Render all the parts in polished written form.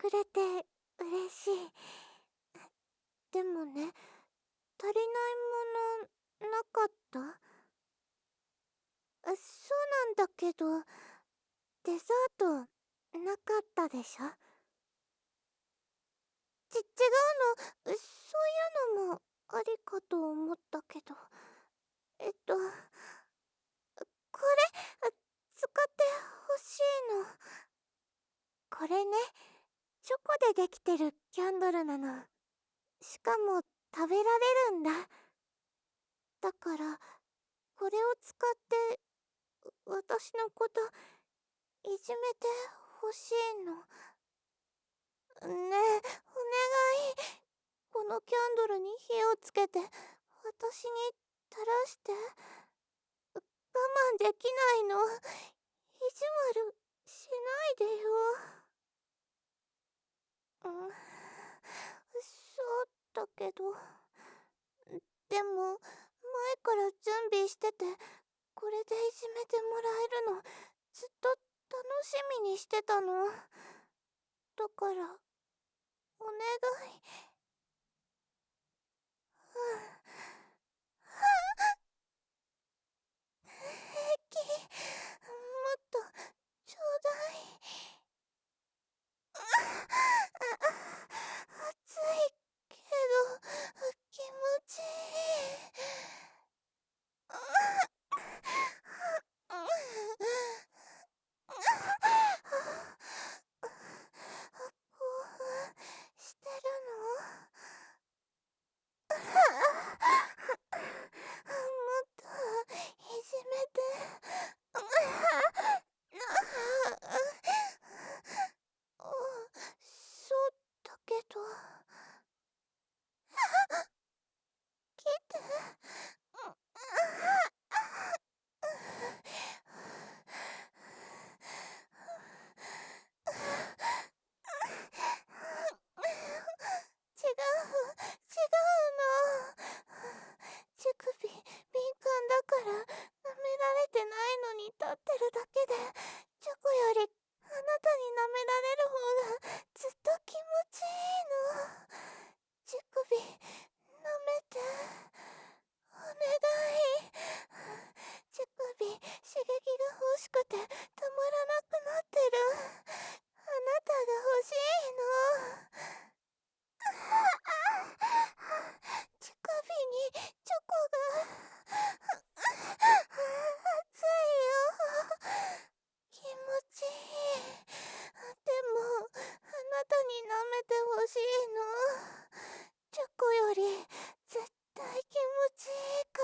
くれて嬉しい。でもね、足りないものなかった？そうなんだけど、デザートなかったでしょ？違うの、そういうのもありかと思ったけど。これ、使ってほしいの。これね、チョコでできてるキャンドルなの。しかも食べられるんだ。だから、これを使って私のこといじめてほしいの。ねえ、お願い。このキャンドルに火をつけて私に垂らして。我慢できないの。意地悪しないでよ。うん、そうだけど。でも、前から準備してて、これでいじめてもらえるの、ずっと楽しみにしてたの。だから、お願い。うん。平気。もっと、ちょうだい。暑いけど、気持ちいい。興奮してるの？もっといじめて。そうだけど。来て。違うの。乳首敏感だから舐められてないのに立ってるだけで、チョコよりあなたに舐められる方がずっと気持ちいいの。乳首舐めて。お願い。乳首刺激が欲しくてたまらなくなってる。あなたが欲しいの。乳首にチョコが。熱いよ。気持ちいい。でも、あなたに舐めてほしいの。チョコより絶対気持ちいいから。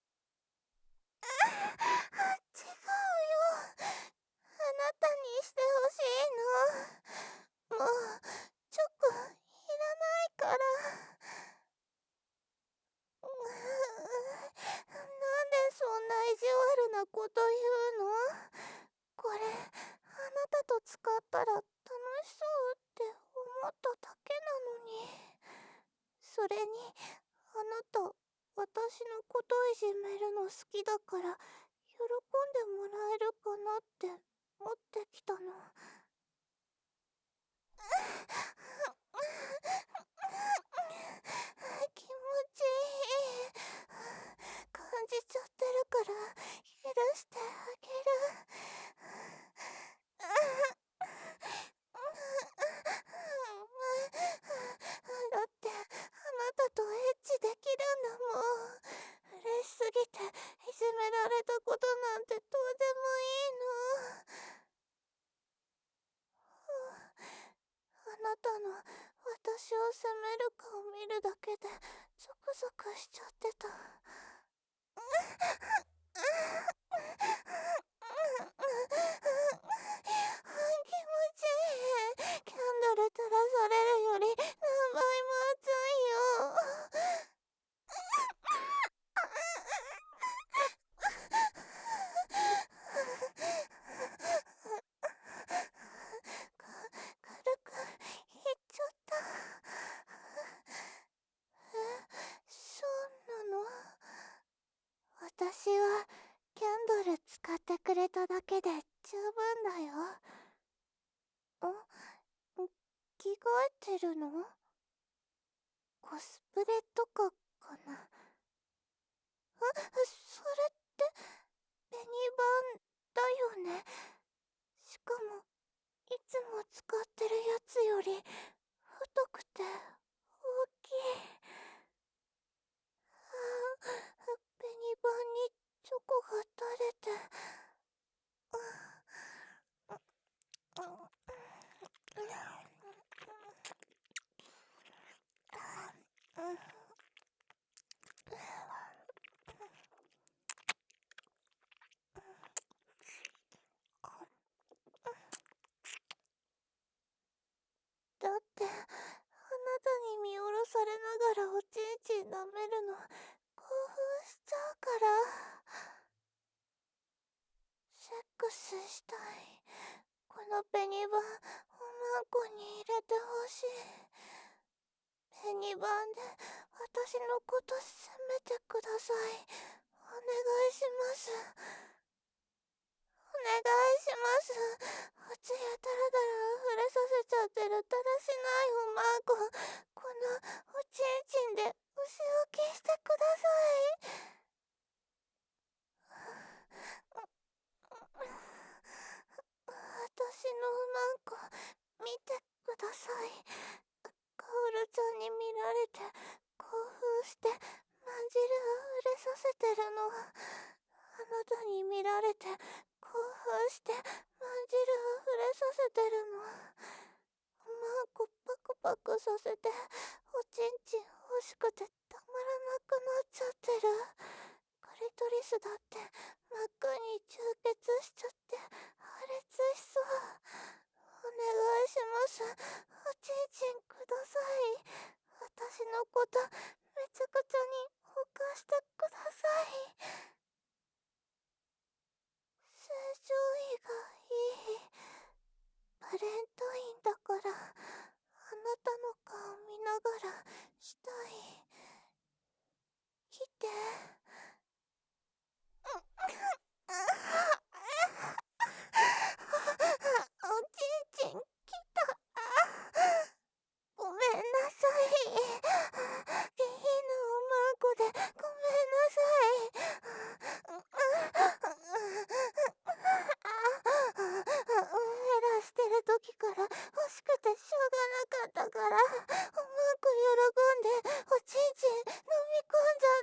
違うよ。あなたにしてほしいの。もう、チョコいらないから。なんでそんな意地悪なこと言うの？これ、あなたと使ったら楽しそうって思っただけなのに。それに、あなた、私のこといじめるの好きだから、喜んでもらえるかなって持ってきたの。気持ちいい。感じちゃってるから許してあげる。だってあなたとエッチできるんだもん。嬉しすぎていじめられたことなんてどうでもいいの。あなたの私を責める顔見るだけでゾクゾクしちゃってた。気持ちいい。キャンドル照らされるより何倍も熱いよ。軽く言っちゃった。そうなの？私はキャンドル使ってくれただけで十分だよ。 えてるの？コスプレとかかな。それってベニバンだよね。しかもいつも使ってるやつより太くて大きい。ベニバンにチョコが垂れて。だってあなたに見下ろされながらおちんちん舐めるの興奮しちゃうから。セックスしたい。このベニバンおまんこに入れてほしい。ベニバンで私のこと責めてください。お願いします。お願いします。おつやだらだら溢れさせちゃってるだらしないおまんこ、このおちんちんでお仕置きしてください。私のおまんこ見てください。カオルちゃんに見られて興奮してまんじるを触れさせてるの。あなたに見られて興奮してまんじるを触れさせてるの。おまんこパクパクさせておちんちん欲しくてたまらなくなっちゃってる。クリトリスだって真っ赤に充血しちゃって破裂しそう。お願いします。おちんちんください。私のことめちゃくちゃにほかしてください。正常位がいい。バレンタインだからあなたの顔見ながらしたい。来て。おちんちん来た。ごめんなさい。下品なおまんこでごめんなさい。ヘラしてる時から欲しくてしょうがなかったから、おまんこ喜んでおちんちん飲み込んじゃった。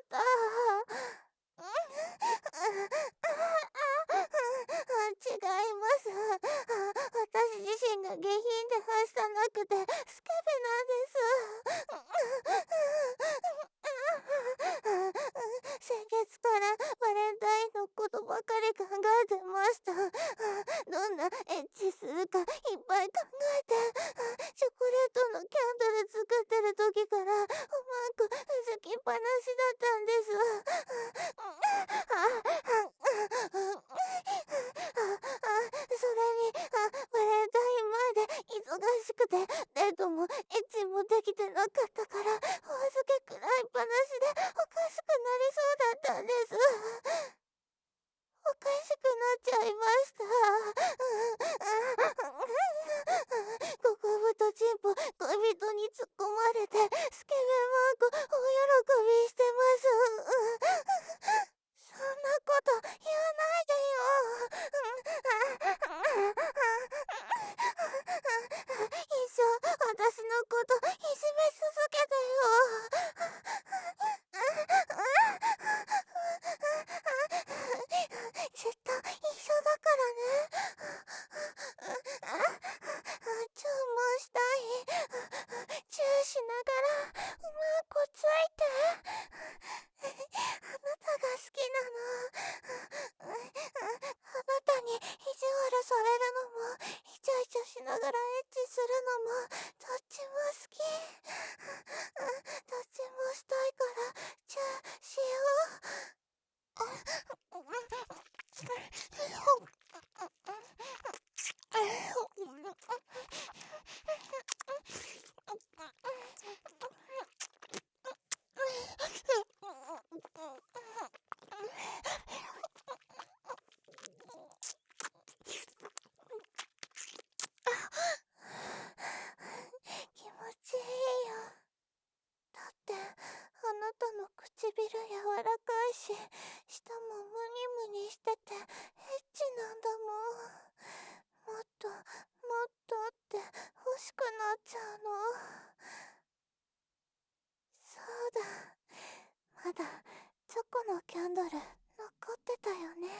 違います。私自身が下品ではしたなくてスケベなんです。先月からバレンタインのことばかり考えてました。どんなエッチするかいっぱい考えて、チョコレートのキャンドル作ってる時からおまんこうずきっぱなしだったんです。それにバレンタイン前で忙しくてデートもエッチもできてなかったからお預けくらいっぱなしでおかしくなりそうだったんです。おかしくなっちゃいました。極太チンポ恋人に突っ込まれてスケベマーク大喜びしてます。そんなこと言わないでよ。一生私のこといじめ続けてよ。ずっと一緒だからね。注文したい。チューしながらうまくついて。あなたが好きなの。あなたに意地悪されるのもイチャイチャしながらエッチするのもどっちも好き。どっちもしたいからチューしよう。 くなっちゃうの。そうだ。まだチョコのキャンドル残ってたよね。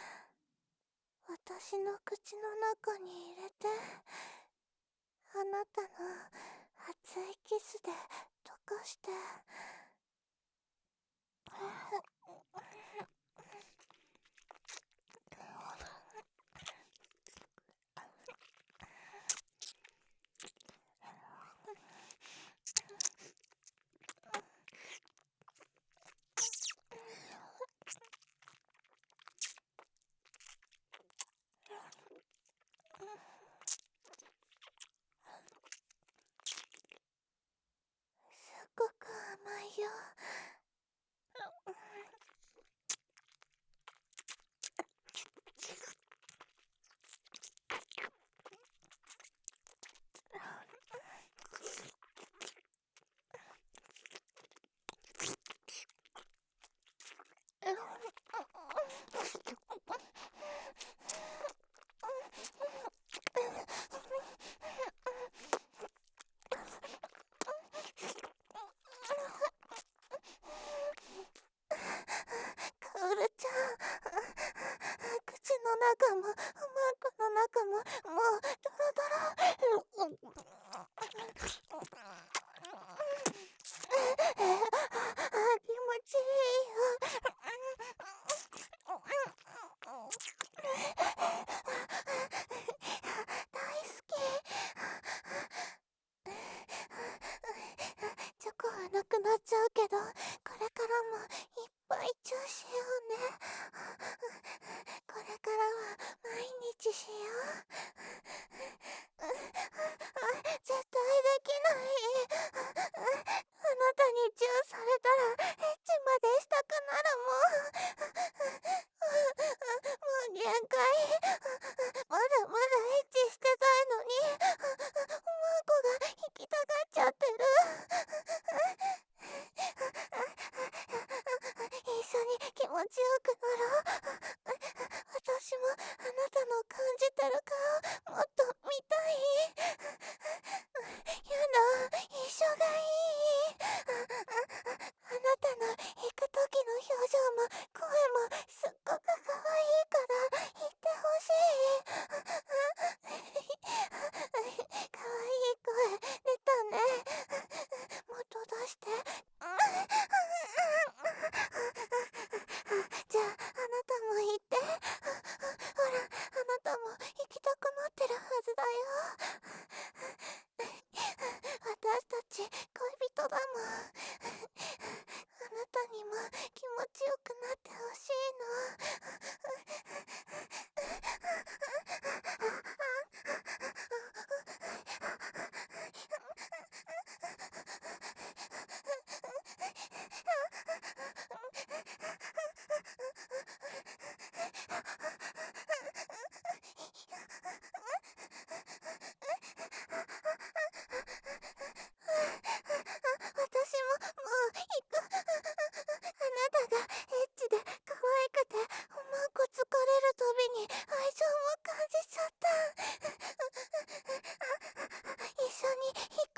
私の口の中に入れて、あなたの熱いキスで溶かして。すっごく甘いよ。カオルちゃん、口の中もマークの中ももうドロドロ。気持ちいいよ。大好き。チョコはなくなっちゃうけど、これからもいっぱいチューしようね。これからは毎日しよう。絶対できない。あなたにチューされたらエッチまでしたくなるもん。もう限界。まだまだエッチしてたいのに、マーコが引きたがっちゃってる。一緒に気持ちよくなろう。私もあなたの感じてる顔もっと見たい。やだ、一緒がいい。あなたの行く時の表情も声もすっごく可愛いから言ってほしい。可愛い声出たね。もっと出して。じゃあ、あなたも言って。ほら、あなたも行きたくなってるはずだよ。私たち恋人だもん。あなたにも気持ちよくなってほしい私ももう行く。あなたがエッチで可愛くておまんこ疲れるたびに愛情も感じちゃった。一緒に行こ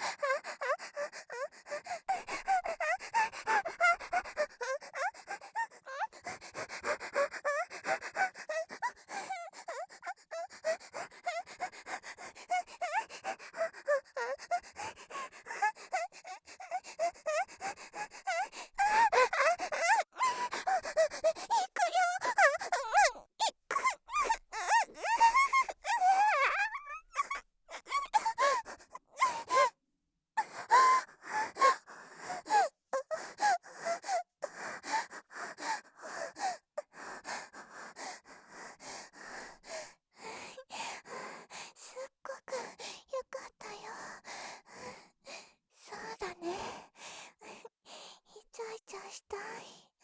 う。すっごくよかったよ。そうだね。イチャイチャしたい。